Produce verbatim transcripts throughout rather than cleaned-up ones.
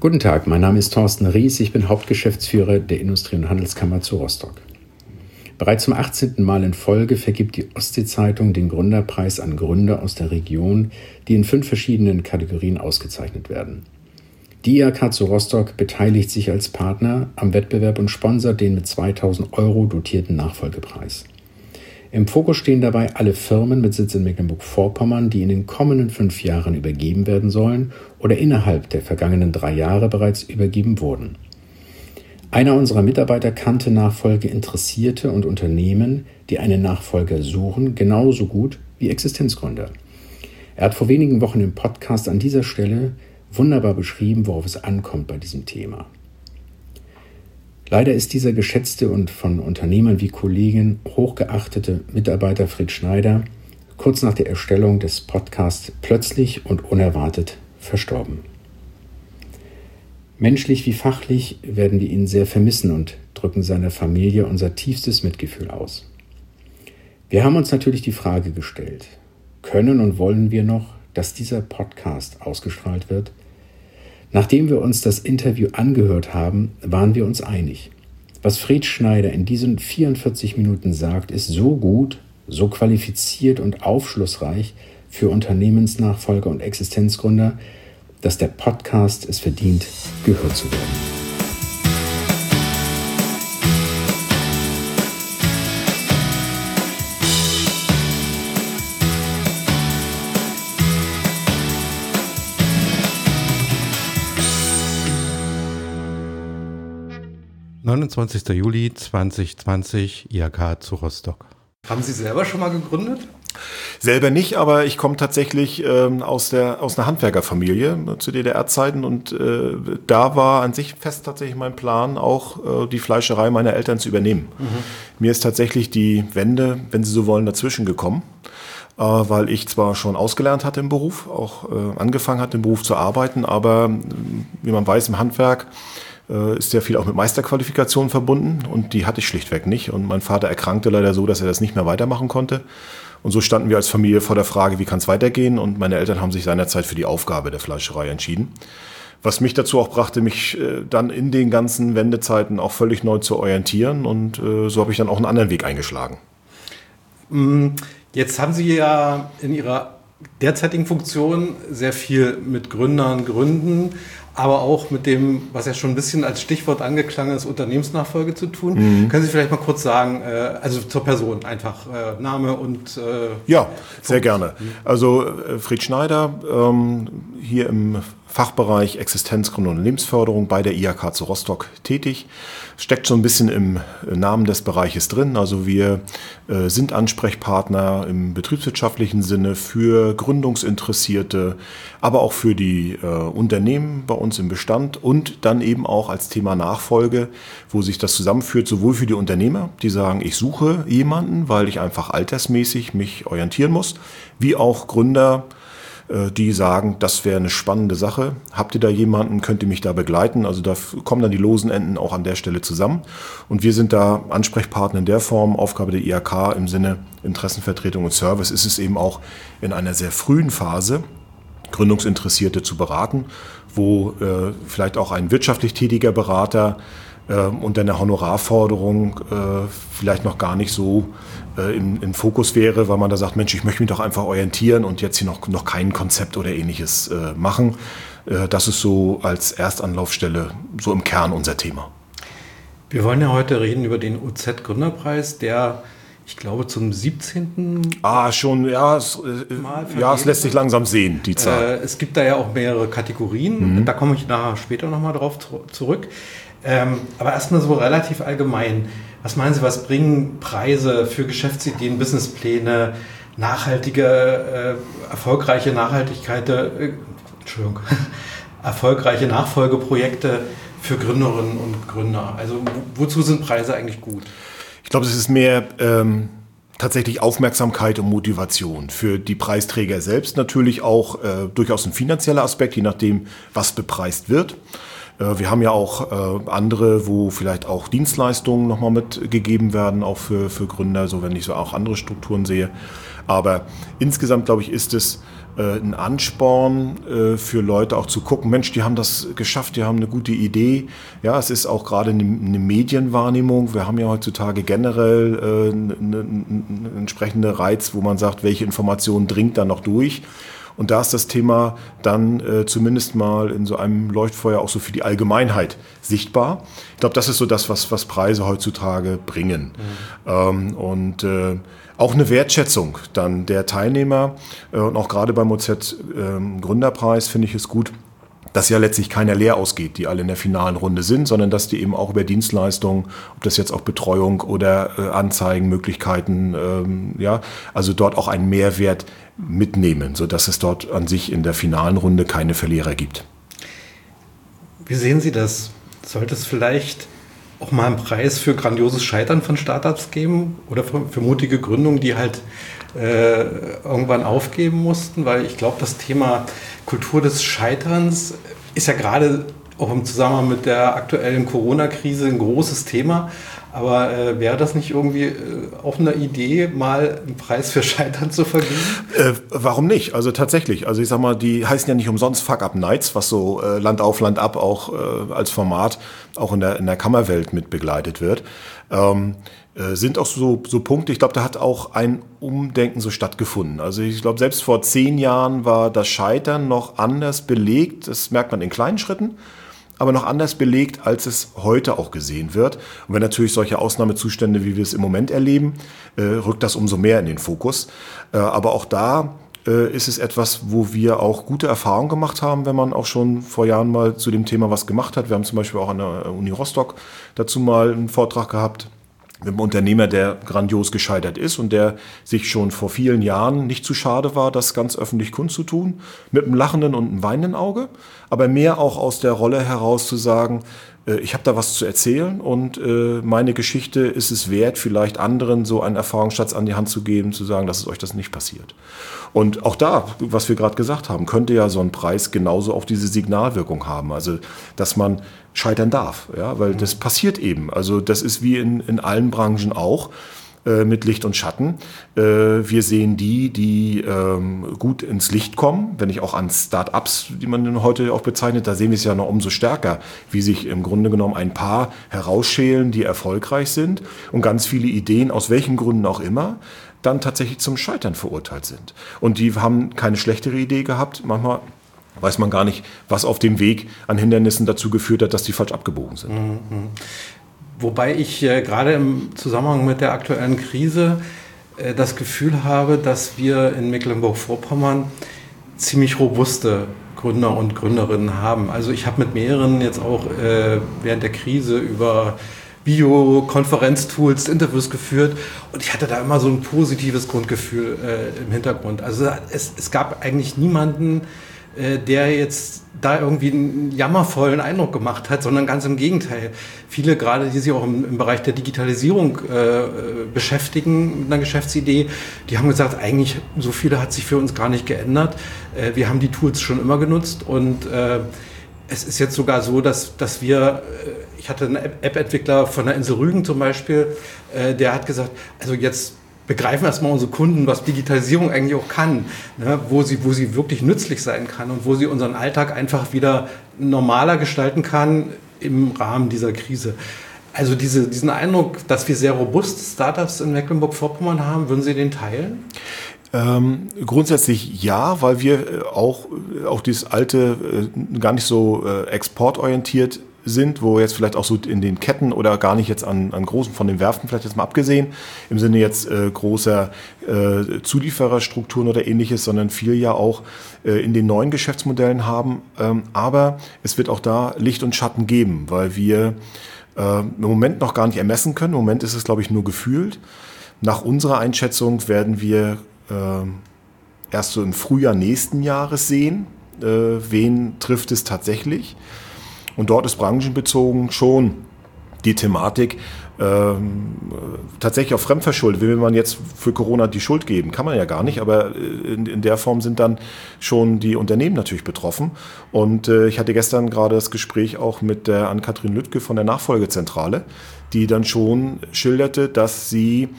Guten Tag, mein Name ist Thorsten Ries, ich bin Hauptgeschäftsführer der Industrie- und Handelskammer zu Rostock. Bereits zum achtzehnten Mal in Folge vergibt die Ostsee-Zeitung den Gründerpreis an Gründer aus der Region, die in fünf verschiedenen Kategorien ausgezeichnet werden. Die I H K zu Rostock beteiligt sich als Partner am Wettbewerb und sponsert den mit zweitausend Euro dotierten Nachfolgepreis. Im Fokus stehen dabei alle Firmen mit Sitz in Mecklenburg-Vorpommern, die in den kommenden fünf Jahren übergeben werden sollen oder innerhalb der vergangenen drei Jahre bereits übergeben wurden. Einer unserer Mitarbeiter kannte Nachfolgeinteressierte und Unternehmen, die einen Nachfolger suchen, genauso gut wie Existenzgründer. Er hat vor wenigen Wochen im Podcast an dieser Stelle wunderbar beschrieben, worauf es ankommt bei diesem Thema. Leider ist dieser geschätzte und von Unternehmern wie Kollegen hochgeachtete Mitarbeiter Fritz Schneider kurz nach der Erstellung des Podcasts plötzlich und unerwartet verstorben. Menschlich wie fachlich werden wir ihn sehr vermissen und drücken seiner Familie unser tiefstes Mitgefühl aus. Wir haben uns natürlich die Frage gestellt, können und wollen wir noch, dass dieser Podcast ausgestrahlt wird? Nachdem wir uns das Interview angehört haben, waren wir uns einig. Was Fritz Schneider in diesen vierundvierzig Minuten sagt, ist so gut, so qualifiziert und aufschlussreich für Unternehmensnachfolger und Existenzgründer, dass der Podcast es verdient, gehört zu werden. neunundzwanzigster Juli zweitausendzwanzig, I H K zu Rostock. Haben Sie selber schon mal gegründet? Selber nicht, aber ich komme tatsächlich ähm, aus der aus einer Handwerkerfamilie äh, zu D D R-Zeiten und äh, da war an sich fest tatsächlich mein Plan, auch äh, die Fleischerei meiner Eltern zu übernehmen. Mhm. Mir ist tatsächlich die Wende, wenn Sie so wollen, dazwischen gekommen, äh, weil ich zwar schon ausgelernt hatte im Beruf, auch äh, angefangen hatte im Beruf zu arbeiten, aber wie man weiß im Handwerk ist sehr viel auch mit Meisterqualifikationen verbunden und die hatte ich schlichtweg nicht. Und mein Vater erkrankte leider so, dass er das nicht mehr weitermachen konnte. Und so standen wir als Familie vor der Frage, wie kann es weitergehen? Und meine Eltern haben sich seinerzeit für die Aufgabe der Fleischerei entschieden. Was mich dazu auch brachte, mich äh, dann in den ganzen Wendezeiten auch völlig neu zu orientieren. Und äh, so habe ich dann auch einen anderen Weg eingeschlagen. Jetzt haben Sie ja in Ihrer derzeitigen Funktion sehr viel mit Gründern, Gründen, aber auch mit dem, was ja schon ein bisschen als Stichwort angeklangen ist, Unternehmensnachfolge zu tun. Mhm. Können Sie vielleicht mal kurz sagen, äh, also zur Person einfach, äh, Name und... Äh, ja, sehr gerne. Also äh, Fritz Schneider, ähm, hier im Fachbereich Existenzgründung und Lebensförderung bei der I H K zu Rostock tätig. Steckt schon ein bisschen im Namen des Bereiches drin. Also wir äh, sind Ansprechpartner im betriebswirtschaftlichen Sinne für Gründungsinteressierte, aber auch für die äh, Unternehmen bei uns im Bestand und dann eben auch als Thema Nachfolge, wo sich das zusammenführt, sowohl für die Unternehmer, die sagen, ich suche jemanden, weil ich einfach altersmäßig mich orientieren muss, wie auch Gründer, die sagen, das wäre eine spannende Sache. Habt ihr da jemanden, könnt ihr mich da begleiten? Also da kommen dann die losen Enden auch an der Stelle zusammen. Und wir sind da Ansprechpartner in der Form. Aufgabe der I H K im Sinne Interessenvertretung und Service ist es eben auch in einer sehr frühen Phase, Gründungsinteressierte zu beraten, wo äh, vielleicht auch ein wirtschaftlich tätiger Berater äh, unter einer Honorarforderung äh, vielleicht noch gar nicht so äh, im, im Fokus wäre, weil man da sagt, Mensch, ich möchte mich doch einfach orientieren und jetzt hier noch, noch kein Konzept oder ähnliches äh, machen. Äh, das ist so als Erstanlaufstelle so im Kern unser Thema. Wir wollen ja heute reden über den O Z-Gründerpreis, der, ich glaube, zum siebzehnten Ah, schon, ja, es, äh, ja, es lässt sich langsam sehen, die Zahl. Äh, es gibt da ja auch mehrere Kategorien, mhm. Da komme ich nachher später nochmal drauf zurück. Ähm, aber erstmal so relativ allgemein. Was meinen Sie, was bringen Preise für Geschäftsideen, Businesspläne, nachhaltige, äh, erfolgreiche Nachhaltigkeit, äh, Entschuldigung, erfolgreiche Nachfolgeprojekte für Gründerinnen und Gründer? Also wo, wozu sind Preise eigentlich gut? Ich glaube, es ist mehr ähm, tatsächlich Aufmerksamkeit und Motivation. Für die Preisträger selbst natürlich auch äh, durchaus ein finanzieller Aspekt, je nachdem, was bepreist wird. Wir haben ja auch äh, andere, wo vielleicht auch Dienstleistungen nochmal mitgegeben werden, auch für, für Gründer, so wenn ich so auch andere Strukturen sehe. Aber insgesamt, glaube ich, ist es äh, ein Ansporn äh, für Leute auch zu gucken, Mensch, die haben das geschafft, die haben eine gute Idee. Ja, es ist auch gerade eine, eine Medienwahrnehmung. Wir haben ja heutzutage generell äh, einen eine entsprechenden Reiz, wo man sagt, welche Information dringt da noch durch. Und da ist das Thema dann äh, zumindest mal in so einem Leuchtfeuer auch so für die Allgemeinheit sichtbar. Ich glaube, das ist so das, was, was Preise heutzutage bringen. Mhm. Ähm, und äh, auch eine Wertschätzung dann der Teilnehmer. Äh, und auch gerade beim O Z äh, Gründerpreis finde ich es gut, dass ja letztlich keiner leer ausgeht, die alle in der finalen Runde sind, sondern dass die eben auch über Dienstleistungen, ob das jetzt auch Betreuung oder äh, Anzeigenmöglichkeiten, ähm, ja, also dort auch einen Mehrwert mitnehmen, sodass es dort an sich in der finalen Runde keine Verlierer gibt. Wie sehen Sie das? Sollte es vielleicht auch mal einen Preis für grandioses Scheitern von Startups geben oder für, für mutige Gründungen, die halt äh, irgendwann aufgeben mussten? Weil ich glaube, das Thema Kultur des Scheiterns ist ja gerade auch im Zusammenhang mit der aktuellen Corona-Krise ein großes Thema. Aber äh, wäre das nicht irgendwie äh, auch eine Idee, mal einen Preis für Scheitern zu vergeben? Äh, warum nicht? Also tatsächlich. Also ich sag mal, die heißen ja nicht umsonst Fuck-Up-Nights, was so äh, Land auf, Land ab auch äh, als Format auch in der, in der Kammerwelt mit begleitet wird. Ähm, äh, sind auch so, so Punkte, ich glaube, da hat auch ein Umdenken so stattgefunden. Also ich glaube, selbst vor zehn Jahren war das Scheitern noch anders belegt. Das merkt man in kleinen Schritten, aber noch anders belegt, als es heute auch gesehen wird. Und wenn natürlich solche Ausnahmezustände, wie wir es im Moment erleben, äh, rückt das umso mehr in den Fokus. Äh, aber auch da äh, ist es etwas, wo wir auch gute Erfahrungen gemacht haben, wenn man auch schon vor Jahren mal zu dem Thema was gemacht hat. Wir haben zum Beispiel auch an der Uni Rostock dazu mal einen Vortrag gehabt mit einem Unternehmer, der grandios gescheitert ist und der sich schon vor vielen Jahren nicht zu schade war, das ganz öffentlich kundzutun, mit einem lachenden und einem weinenden Auge, aber mehr auch aus der Rolle heraus zu sagen, äh, ich habe da was zu erzählen und äh, meine Geschichte ist es wert, vielleicht anderen so einen Erfahrungsschatz an die Hand zu geben, zu sagen, dass es euch das nicht passiert. Und auch da, was wir gerade gesagt haben, könnte ja so ein Preis genauso auch diese Signalwirkung haben, also dass man scheitern darf, ja, weil das passiert eben. Also das ist wie in, in allen Branchen auch äh, mit Licht und Schatten. Äh, wir sehen die, die ähm, gut ins Licht kommen, wenn ich auch an Start-ups, die man heute auch bezeichnet, da sehen wir es ja noch umso stärker, wie sich im Grunde genommen ein paar herausschälen, die erfolgreich sind und ganz viele Ideen, aus welchen Gründen auch immer, dann tatsächlich zum Scheitern verurteilt sind. Und die haben keine schlechtere Idee gehabt, manchmal weiß man gar nicht, was auf dem Weg an Hindernissen dazu geführt hat, dass die falsch abgebogen sind. Mhm. Wobei ich äh, gerade im Zusammenhang mit der aktuellen Krise äh, das Gefühl habe, dass wir in Mecklenburg-Vorpommern ziemlich robuste Gründer und Gründerinnen haben. Also ich habe mit mehreren jetzt auch äh, während der Krise über Videokonferenztools Interviews geführt und ich hatte da immer so ein positives Grundgefühl äh, im Hintergrund. Also es, es gab eigentlich niemanden, der jetzt da irgendwie einen jammervollen Eindruck gemacht hat, sondern ganz im Gegenteil. Viele, gerade die sich auch im, im Bereich der Digitalisierung äh, beschäftigen mit einer Geschäftsidee, die haben gesagt, eigentlich so viele hat sich für uns gar nicht geändert. Äh, wir haben die Tools schon immer genutzt und äh, es ist jetzt sogar so, dass, dass wir, äh, ich hatte einen App-Entwickler von der Insel Rügen zum Beispiel, äh, der hat gesagt, also jetzt begreifen erstmal unsere Kunden, was Digitalisierung eigentlich auch kann, ne, wo sie, wo sie wirklich nützlich sein kann und wo sie unseren Alltag einfach wieder normaler gestalten kann im Rahmen dieser Krise. Also diese, diesen Eindruck, dass wir sehr robuste Startups in Mecklenburg-Vorpommern haben, würden Sie den teilen? Ähm, grundsätzlich ja, weil wir auch, auch dieses alte, äh, gar nicht so äh, exportorientiert sind, wo jetzt vielleicht auch so in den Ketten oder gar nicht jetzt an, an großen von den Werften vielleicht jetzt mal abgesehen, im Sinne jetzt äh, großer äh, Zuliefererstrukturen oder ähnliches, sondern viel ja auch äh, in den neuen Geschäftsmodellen haben. Ähm, aber es wird auch da Licht und Schatten geben, weil wir äh, im Moment noch gar nicht ermessen können. Im Moment ist es, glaube ich, nur gefühlt. Nach unserer Einschätzung werden wir äh, erst so im Frühjahr nächsten Jahres sehen, äh, wen trifft es tatsächlich. Und dort ist branchenbezogen schon die Thematik ähm, tatsächlich auch fremdverschuldet. Will man jetzt für Corona die Schuld geben? Kann man ja gar nicht, aber in, in der Form sind dann schon die Unternehmen natürlich betroffen. Und äh, ich hatte gestern gerade das Gespräch auch mit der Ann-Kathrin Lüttke von der Nachfolgezentrale, die dann schon schilderte, dass sie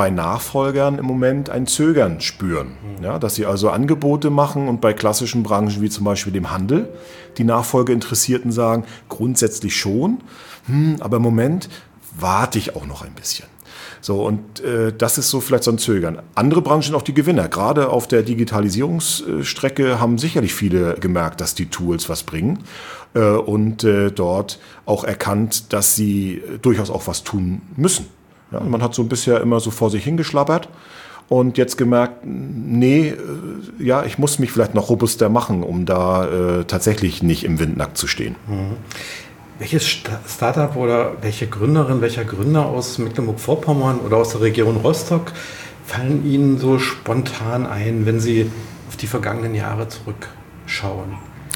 bei Nachfolgern im Moment ein Zögern spüren. Ja, dass sie also Angebote machen und bei klassischen Branchen wie zum Beispiel dem Handel die Nachfolgeinteressierten sagen, grundsätzlich schon, hm, aber im Moment warte ich auch noch ein bisschen. So, und äh, das ist so vielleicht so ein Zögern. Andere Branchen sind auch die Gewinner. Gerade auf der Digitalisierungsstrecke haben sicherlich viele gemerkt, dass die Tools was bringen äh, und äh, dort auch erkannt, dass sie durchaus auch was tun müssen. Ja, man hat so bisher immer so vor sich hingeschlappert und jetzt gemerkt, nee, äh, ja, ich muss mich vielleicht noch robuster machen, um da äh, tatsächlich nicht im Windnackt zu stehen. Mhm. Welches Startup oder welche Gründerin, welcher Gründer aus Mecklenburg-Vorpommern oder aus der Region Rostock fallen Ihnen so spontan ein, wenn Sie auf die vergangenen Jahre zurückschauen?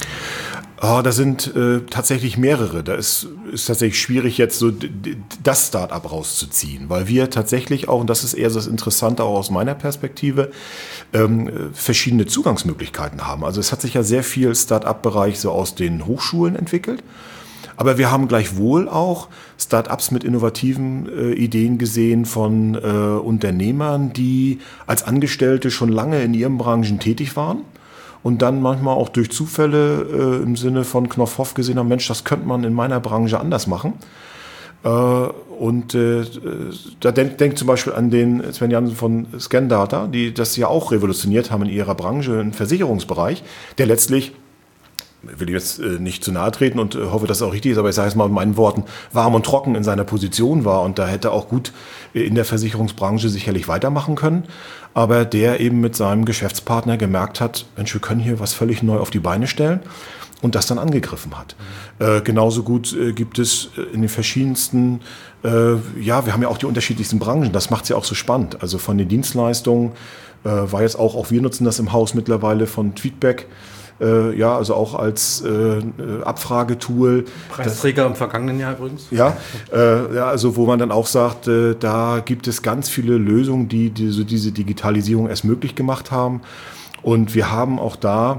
Oh, da sind äh, tatsächlich mehrere. Da ist, ist tatsächlich schwierig, jetzt so d- d- das Start-up rauszuziehen, weil wir tatsächlich auch, und das ist eher so das Interessante auch aus meiner Perspektive, ähm, verschiedene Zugangsmöglichkeiten haben. Also es hat sich ja sehr viel Start-up-Bereich so aus den Hochschulen entwickelt. Aber wir haben gleichwohl auch Start-ups mit innovativen äh, Ideen gesehen von äh, Unternehmern, die als Angestellte schon lange in ihren Branchen tätig waren und dann manchmal auch durch Zufälle äh, im Sinne von Knopf-Hoff gesehen haben, Mensch, das könnte man in meiner Branche anders machen. Äh, und äh, da denkt denk zum Beispiel an den Sven Jansen von Scandata, die das ja auch revolutioniert haben in ihrer Branche, im Versicherungsbereich, der letztlich, will ich jetzt äh, nicht zu nahe treten und äh, hoffe, dass es auch richtig ist, aber ich sage es mal in meinen Worten, warm und trocken in seiner Position war und da hätte auch gut äh, in der Versicherungsbranche sicherlich weitermachen können, aber der eben mit seinem Geschäftspartner gemerkt hat, Mensch, wir können hier was völlig neu auf die Beine stellen und das dann angegriffen hat. Mhm. Äh, genauso gut äh, gibt es in den verschiedensten, äh, ja, wir haben ja auch die unterschiedlichsten Branchen, das macht es ja auch so spannend, also von den Dienstleistungen äh, war jetzt auch, auch wir nutzen das im Haus mittlerweile von Tweetback, Äh, ja, also auch als äh, Abfragetool. Preisträger das, im vergangenen Jahr übrigens. Ja, äh, ja, also wo man dann auch sagt, äh, da gibt es ganz viele Lösungen, die diese, diese Digitalisierung erst möglich gemacht haben. Und wir haben auch da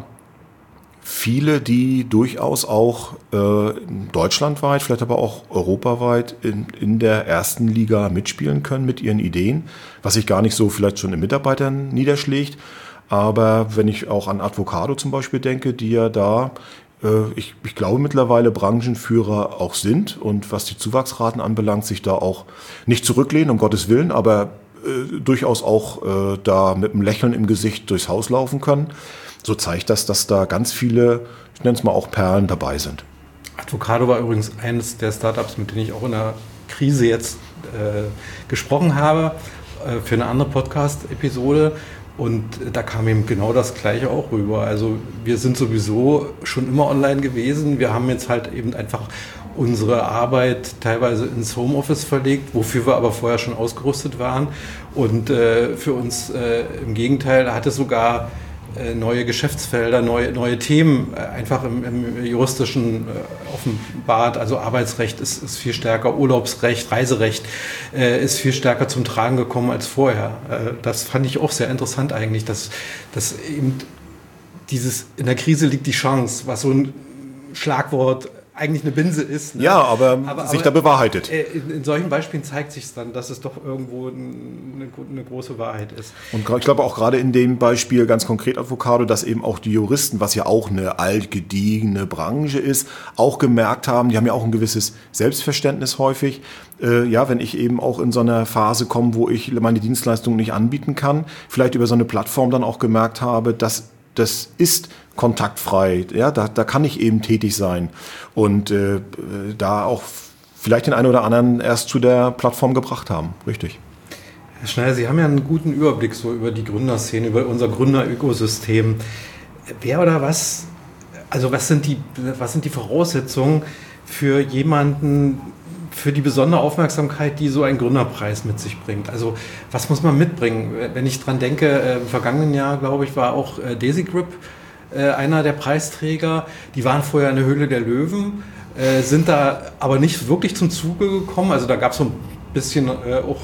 viele, die durchaus auch äh, deutschlandweit, vielleicht aber auch europaweit in, in der ersten Liga mitspielen können mit ihren Ideen, was sich gar nicht so vielleicht schon in Mitarbeitern niederschlägt. Aber wenn ich auch an Advocado zum Beispiel denke, die ja da, äh, ich, ich glaube mittlerweile Branchenführer auch sind und was die Zuwachsraten anbelangt, sich da auch nicht zurücklehnen, um Gottes Willen, aber äh, durchaus auch äh, da mit einem Lächeln im Gesicht durchs Haus laufen können. So zeigt das, dass da ganz viele, ich nenne es mal auch Perlen dabei sind. Advocado war übrigens eines der Startups, mit denen ich auch in der Krise jetzt äh, gesprochen habe, äh, für eine andere Podcast-Episode. Und da kam eben genau das Gleiche auch rüber. Also wir sind sowieso schon immer online gewesen. Wir haben jetzt halt eben einfach unsere Arbeit teilweise ins Homeoffice verlegt, wofür wir aber vorher schon ausgerüstet waren. Und äh, für uns äh, im Gegenteil hat es sogar äh, neue Geschäftsfelder, neue, neue Themen äh, einfach im, im juristischen äh, offenbart. Also Arbeitsrecht ist, ist viel stärker, Urlaubsrecht, Reiserecht äh, ist viel stärker zum Tragen gekommen als vorher. Äh, das fand ich auch sehr interessant eigentlich, dass, dass eben dieses, in der Krise liegt die Chance, was so ein Schlagwort eigentlich eine Binse ist. Ne? Ja, aber, aber sich aber, da bewahrheitet. In, in solchen Beispielen zeigt sich es dann, dass es doch irgendwo eine, eine große Wahrheit ist. Und ich glaube auch gerade in dem Beispiel ganz konkret Advocado, dass eben auch die Juristen, was ja auch eine altgediegene Branche ist, auch gemerkt haben, die haben ja auch ein gewisses Selbstverständnis häufig. Äh, ja, wenn ich eben auch in so einer Phase komme, wo ich meine Dienstleistungen nicht anbieten kann, vielleicht über so eine Plattform dann auch gemerkt habe, dass das ist kontaktfrei, ja, da, da kann ich eben tätig sein und äh, da auch vielleicht den einen oder anderen erst zu der Plattform gebracht haben, richtig. Herr Schneider, Sie haben ja einen guten Überblick so über die Gründerszene, über unser Gründerökosystem. Wer oder was, also was sind die, was sind die Voraussetzungen für jemanden, für die besondere Aufmerksamkeit, die so ein Gründerpreis mit sich bringt? Also was muss man mitbringen? Wenn ich dran denke, im vergangenen Jahr, glaube ich, war auch Desigrip einer der Preisträger. Die waren vorher in der Höhle der Löwen, sind da aber nicht wirklich zum Zuge gekommen. Also da gab es so ein bisschen auch,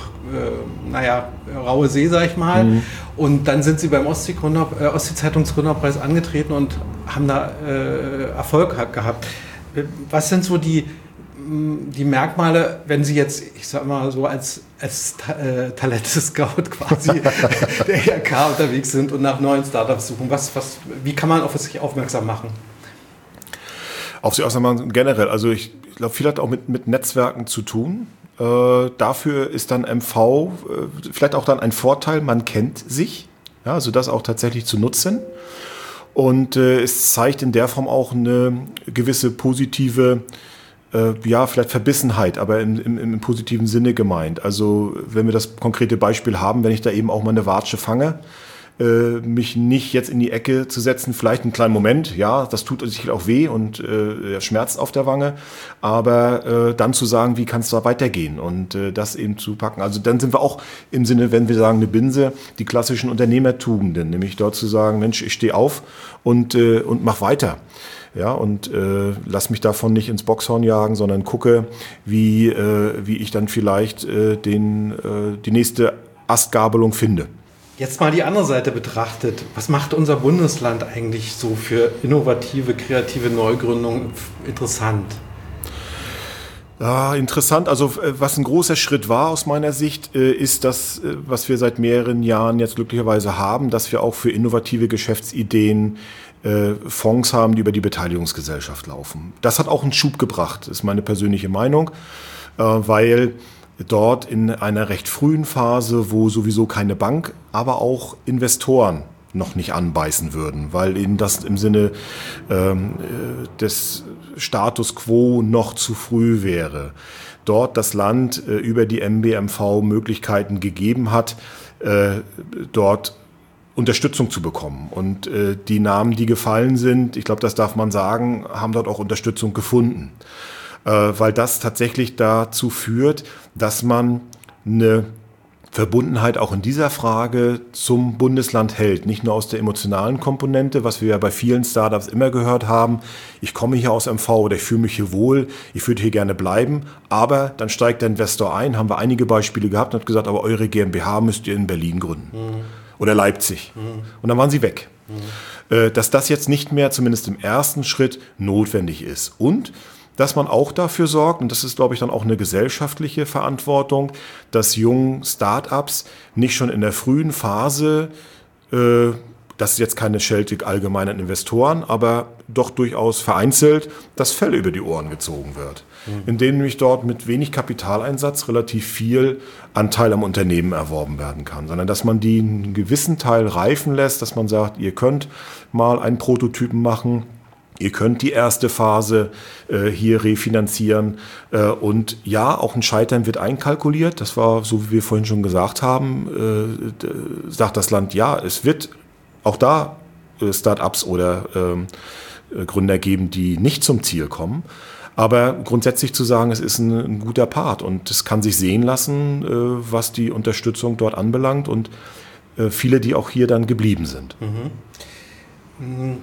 naja, raue See, sag ich mal. Mhm. Und dann sind sie beim Ostsee-Zeitungsgründerpreis angetreten und haben da Erfolg gehabt. Was sind so die die Merkmale, wenn Sie jetzt, ich sag mal so als, als äh, Talente-Scout quasi der I H K unterwegs sind und nach neuen Startups suchen, was, was, wie kann man auf sich aufmerksam machen? Auf sich aufmerksam machen generell, also ich, ich glaube, viel hat auch mit, mit Netzwerken zu tun. Äh, dafür ist dann M V äh, vielleicht auch dann ein Vorteil, man kennt sich, ja, also das auch tatsächlich zu nutzen. Und äh, es zeigt in der Form auch eine gewisse positive, äh, ja, vielleicht Verbissenheit, aber im, im, im positiven Sinne gemeint. Also wenn wir das konkrete Beispiel haben, wenn ich da eben auch mal eine Watsche fange, äh, mich nicht jetzt in die Ecke zu setzen, vielleicht einen kleinen Moment, ja, das tut sich auch weh und äh, schmerzt auf der Wange, aber äh, dann zu sagen, wie kann es da weitergehen und äh, das eben zu packen. Also dann sind wir auch im Sinne, wenn wir sagen, eine Binse, die klassischen Unternehmertugenden, nämlich dort zu sagen, Mensch, ich stehe auf und, äh, und mach weiter. Ja, und äh, lass mich davon nicht ins Boxhorn jagen, sondern gucke, wie, äh, wie ich dann vielleicht äh, den, äh, die nächste Astgabelung finde. Jetzt mal die andere Seite betrachtet. Was macht unser Bundesland eigentlich so für innovative, kreative Neugründungen interessant? Ja, interessant. Also was ein großer Schritt war aus meiner Sicht, ist das, was wir seit mehreren Jahren jetzt glücklicherweise haben, dass wir auch für innovative Geschäftsideen Fonds haben, die über die Beteiligungsgesellschaft laufen. Das hat auch einen Schub gebracht, ist meine persönliche Meinung, weil dort in einer recht frühen Phase, wo sowieso keine Bank, aber auch Investoren noch nicht anbeißen würden, weil ihnen das im Sinne ähm, des Status quo noch zu früh wäre. Dort das Land äh, über die M B M V Möglichkeiten gegeben hat, äh, dort Unterstützung zu bekommen. Und äh, die Namen, die gefallen sind, ich glaube, das darf man sagen, haben dort auch Unterstützung gefunden. Äh, weil das tatsächlich dazu führt, dass man eine Verbundenheit auch in dieser Frage zum Bundesland hält. Nicht nur aus der emotionalen Komponente, was wir ja bei vielen Startups immer gehört haben. Ich komme hier aus M V oder ich fühle mich hier wohl, ich würde hier gerne bleiben. Aber dann steigt der Investor ein, haben wir einige Beispiele gehabt und hat gesagt, aber eure GmbH müsst ihr in Berlin gründen. Mhm. Oder Leipzig. Mhm. Und dann waren sie weg. Mhm. Dass das jetzt nicht mehr, zumindest im ersten Schritt, notwendig ist. Und dass man auch dafür sorgt, und das ist, glaube ich, dann auch eine gesellschaftliche Verantwortung, dass jungen Start-ups nicht schon in der frühen Phase, äh, das ist jetzt keine Schelte allgemeinen Investoren, aber doch durchaus vereinzelt, das Fell über die Ohren gezogen wird. Mhm. Indem nämlich dort mit wenig Kapitaleinsatz relativ viel Anteil am Unternehmen erworben werden kann. Sondern dass man die einen gewissen Teil reifen lässt, dass man sagt, ihr könnt mal einen Prototypen machen, ihr könnt die erste Phase äh, hier refinanzieren äh, und ja, auch ein Scheitern wird einkalkuliert. Das war, so wie wir vorhin schon gesagt haben, äh, sagt das Land, ja, es wird auch da äh, Start-ups oder äh, Gründer geben, die nicht zum Ziel kommen. Aber grundsätzlich zu sagen, es ist ein, ein guter Part und es kann sich sehen lassen, äh, was die Unterstützung dort anbelangt und äh, viele, die auch hier dann geblieben sind. Mhm. Mhm.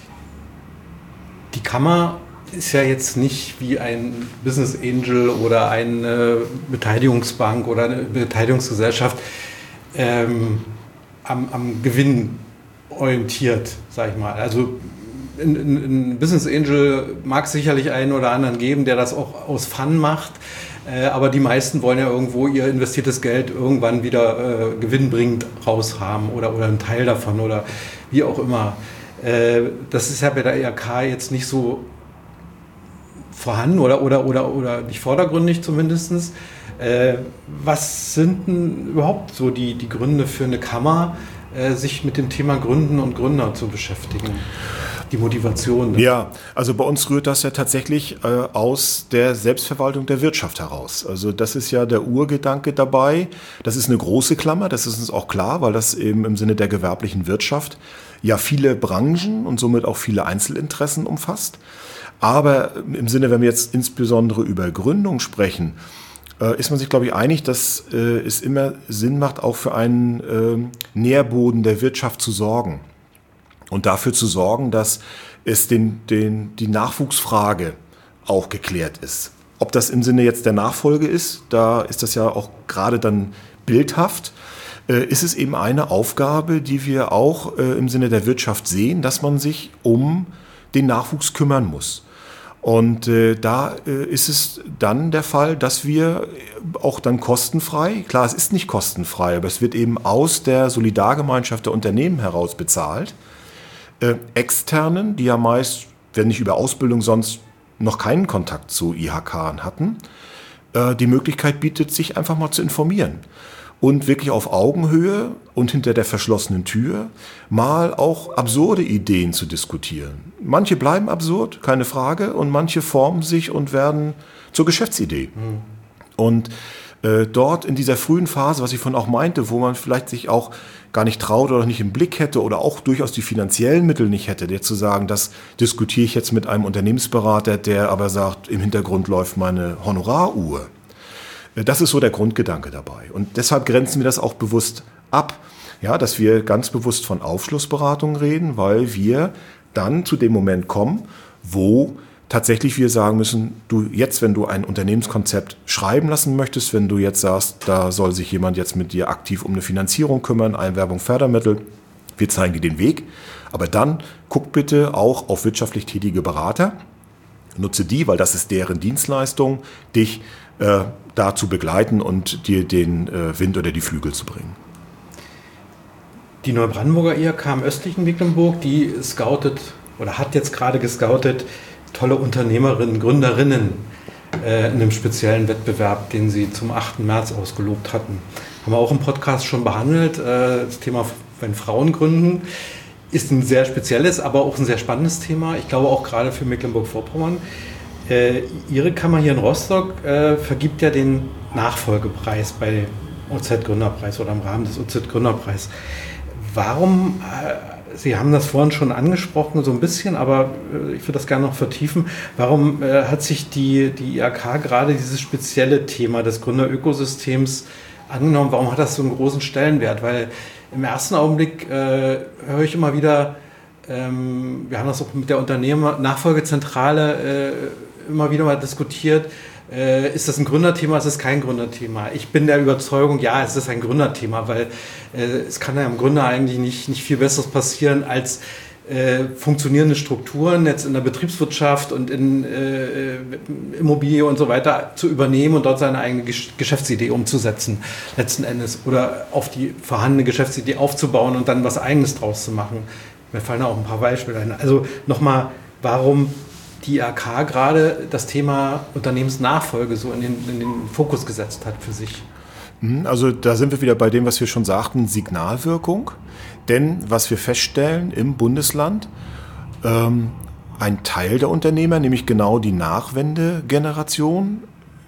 Die Kammer ist ja jetzt nicht wie ein Business Angel oder eine Beteiligungsbank oder eine Beteiligungsgesellschaft ähm, am, am Gewinn orientiert, sag ich mal. Also ein, ein Business Angel mag es sicherlich einen oder anderen geben, der das auch aus Fun macht, äh, aber die meisten wollen ja irgendwo ihr investiertes Geld irgendwann wieder äh, gewinnbringend raushaben oder, oder einen Teil davon oder wie auch immer. Das ist ja bei der I H K jetzt nicht so vorhanden oder, oder, oder, oder nicht vordergründig zumindest. Was sind denn überhaupt so die, die Gründe für eine Kammer, sich mit dem Thema Gründen und Gründer zu beschäftigen? Die Motivation. Ne? Ja, also bei uns rührt das ja tatsächlich äh, aus der Selbstverwaltung der Wirtschaft heraus. Also das ist ja der Urgedanke dabei. Das ist eine große Klammer, das ist uns auch klar, weil das eben im Sinne der gewerblichen Wirtschaft ja viele Branchen und somit auch viele Einzelinteressen umfasst. Aber im Sinne, wenn wir jetzt insbesondere über Gründung sprechen, äh, ist man sich, glaube ich, einig, dass äh, es immer Sinn macht, auch für einen äh, Nährboden der Wirtschaft zu sorgen. Und dafür zu sorgen, dass es den, den, die Nachwuchsfrage auch geklärt ist. Ob das im Sinne jetzt der Nachfolge ist, da ist das ja auch gerade dann bildhaft, äh, ist es eben eine Aufgabe, die wir auch äh, im Sinne der Wirtschaft sehen, dass man sich um den Nachwuchs kümmern muss. Und äh, da äh, ist es dann der Fall, dass wir auch dann kostenfrei, klar, es ist nicht kostenfrei, aber es wird eben aus der Solidargemeinschaft der Unternehmen heraus bezahlt, äh, Externen, die ja meist, wenn nicht über Ausbildung, sonst noch keinen Kontakt zu I H K hatten, äh, die Möglichkeit bietet, sich einfach mal zu informieren. Und wirklich auf Augenhöhe und hinter der verschlossenen Tür mal auch absurde Ideen zu diskutieren. Manche bleiben absurd, keine Frage, und manche formen sich und werden zur Geschäftsidee. Mhm. Und äh, dort in dieser frühen Phase, was ich von auch meinte, wo man vielleicht sich auch gar nicht traut oder nicht im Blick hätte oder auch durchaus die finanziellen Mittel nicht hätte, der zu sagen, das diskutiere ich jetzt mit einem Unternehmensberater, der aber sagt, im Hintergrund läuft meine Honoraruhr. Das ist so der Grundgedanke dabei. Und deshalb grenzen wir das auch bewusst ab, ja, dass wir ganz bewusst von Aufschlussberatung reden, weil wir dann zu dem Moment kommen, wo tatsächlich wir sagen müssen, du jetzt, wenn du ein Unternehmenskonzept schreiben lassen möchtest, wenn du jetzt sagst, da soll sich jemand jetzt mit dir aktiv um eine Finanzierung kümmern, Einwerbung, Fördermittel, wir zeigen dir den Weg. Aber dann guck bitte auch auf wirtschaftlich tätige Berater, nutze die, weil das ist deren Dienstleistung, dich äh, da zu begleiten und dir den äh, Wind oder die Flügel zu bringen. Die Neubrandenburger I H K im östlichen Mecklenburg, die scoutet oder hat jetzt gerade gescoutet tolle Unternehmerinnen, Gründerinnen äh, in einem speziellen Wettbewerb, den sie zum achten März ausgelobt hatten. Haben wir auch im Podcast schon behandelt. Äh, das Thema, wenn Frauen gründen, ist ein sehr spezielles, aber auch ein sehr spannendes Thema. Ich glaube auch gerade für Mecklenburg-Vorpommern. Äh, Ihre Kammer hier in Rostock äh, vergibt ja den Nachfolgepreis bei O Z-Gründerpreis oder im Rahmen des O Z-Gründerpreis. Warum, äh, Sie haben das vorhin schon angesprochen, so ein bisschen, aber äh, ich würde das gerne noch vertiefen. Warum äh, hat sich die, die I H K gerade dieses spezielle Thema des Gründerökosystems angenommen? Warum hat das so einen großen Stellenwert? Weil im ersten Augenblick äh, höre ich immer wieder, ähm, wir haben das auch mit der Unternehmer-Nachfolgezentrale äh, immer wieder mal diskutiert, äh, ist das ein Gründerthema, ist es kein Gründerthema? Ich bin der Überzeugung, ja, es ist ein Gründerthema, weil äh, es kann ja im Grunde eigentlich nicht, nicht viel Besseres passieren, als äh, funktionierende Strukturen jetzt in der Betriebswirtschaft und in äh, Immobilie und so weiter zu übernehmen und dort seine eigene Gesch- Geschäftsidee umzusetzen, letzten Endes, oder auf die vorhandene Geschäftsidee aufzubauen und dann was Eigenes draus zu machen. Mir fallen da auch ein paar Beispiele ein. Also nochmal, warum die I H K gerade das Thema Unternehmensnachfolge so in den, in den Fokus gesetzt hat für sich. Also da sind wir wieder bei dem, was wir schon sagten, Signalwirkung. Denn was wir feststellen im Bundesland, ähm, ein Teil der Unternehmer, nämlich genau die Nachwendegeneration,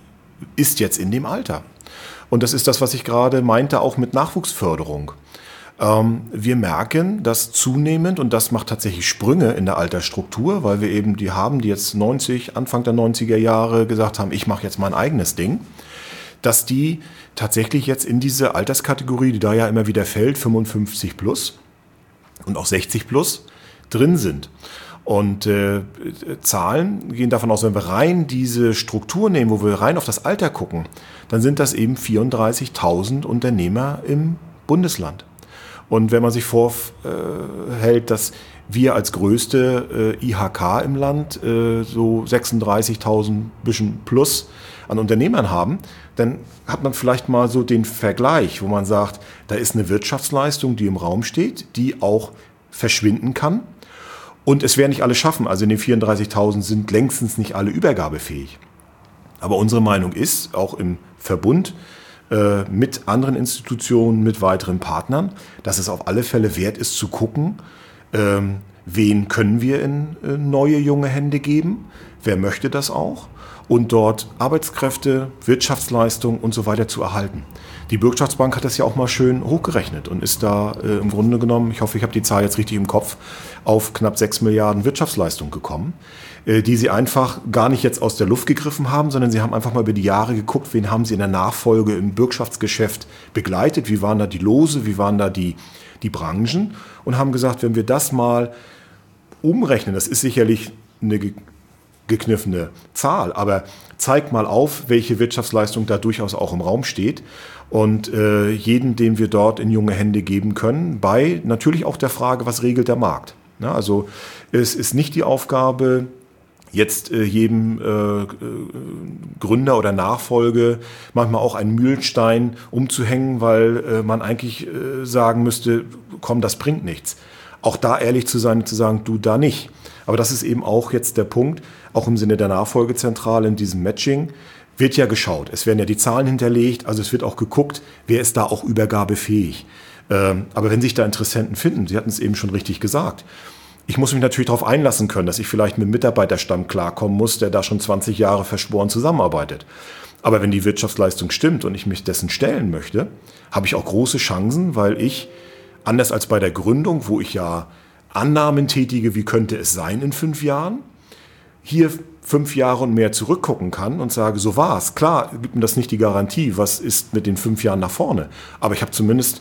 ist jetzt in dem Alter. Und das ist das, was ich gerade meinte, auch mit Nachwuchsförderung. Ähm, wir merken, dass zunehmend, und das macht tatsächlich Sprünge in der Altersstruktur, weil wir eben die haben, die jetzt neunzig, Anfang der neunziger Jahre gesagt haben, ich mache jetzt mein eigenes Ding, dass die tatsächlich jetzt in diese Alterskategorie, die da ja immer wieder fällt, fünfundfünfzig plus und auch sechzig plus, drin sind. Und äh, Zahlen gehen davon aus, wenn wir rein diese Struktur nehmen, wo wir rein auf das Alter gucken, dann sind das eben vierunddreißigtausend Unternehmer im Bundesland. Und wenn man sich vorhält, dass wir als größte äh, I H K im Land äh, so sechsunddreißigtausend bisschen plus an Unternehmern haben, dann hat man vielleicht mal so den Vergleich, wo man sagt, da ist eine Wirtschaftsleistung, die im Raum steht, die auch verschwinden kann. Und es werden nicht alle schaffen. Also in den vierunddreißigtausend sind längstens nicht alle übergabefähig. Aber unsere Meinung ist, auch im Verbund äh, mit anderen Institutionen, mit weiteren Partnern, dass es auf alle Fälle wert ist zu gucken, ähm, wen können wir in äh, neue junge Hände geben, wer möchte das auch, und dort Arbeitskräfte, Wirtschaftsleistung und so weiter zu erhalten. Die Bürgschaftsbank hat das ja auch mal schön hochgerechnet und ist da äh, im Grunde genommen, ich hoffe, ich habe die Zahl jetzt richtig im Kopf, auf knapp sechs Milliarden Wirtschaftsleistung gekommen, äh, die sie einfach gar nicht jetzt aus der Luft gegriffen haben, sondern sie haben einfach mal über die Jahre geguckt, wen haben sie in der Nachfolge im Bürgschaftsgeschäft begleitet, wie waren da die Lose, wie waren da die, die Branchen, und haben gesagt, wenn wir das mal umrechnen, das ist sicherlich eine gekniffene Zahl, aber zeigt mal auf, welche Wirtschaftsleistung da durchaus auch im Raum steht, und äh, jeden, den wir dort in junge Hände geben können, bei natürlich auch der Frage, was regelt der Markt. Ja, also es ist nicht die Aufgabe jetzt äh, jedem äh, Gründer oder Nachfolge manchmal auch einen Mühlenstein umzuhängen, weil äh, man eigentlich äh, sagen müsste, komm, das bringt nichts. Auch da ehrlich zu sein und zu sagen, du da nicht. Aber das ist eben auch jetzt der Punkt, auch im Sinne der Nachfolgezentrale in diesem Matching, wird ja geschaut. Es werden ja die Zahlen hinterlegt, also es wird auch geguckt, wer ist da auch übergabefähig. Ähm, aber wenn sich da Interessenten finden, Sie hatten es eben schon richtig gesagt, ich muss mich natürlich darauf einlassen können, dass ich vielleicht mit einem Mitarbeiterstamm klarkommen muss, der da schon zwanzig Jahre verschworen zusammenarbeitet. Aber wenn die Wirtschaftsleistung stimmt und ich mich dessen stellen möchte, habe ich auch große Chancen, weil ich, anders als bei der Gründung, wo ich ja Annahmen tätige, wie könnte es sein in fünf Jahren, hier fünf Jahre und mehr zurückgucken kann und sage, so war es. Klar, gibt mir das nicht die Garantie, was ist mit den fünf Jahren nach vorne. Aber ich habe zumindest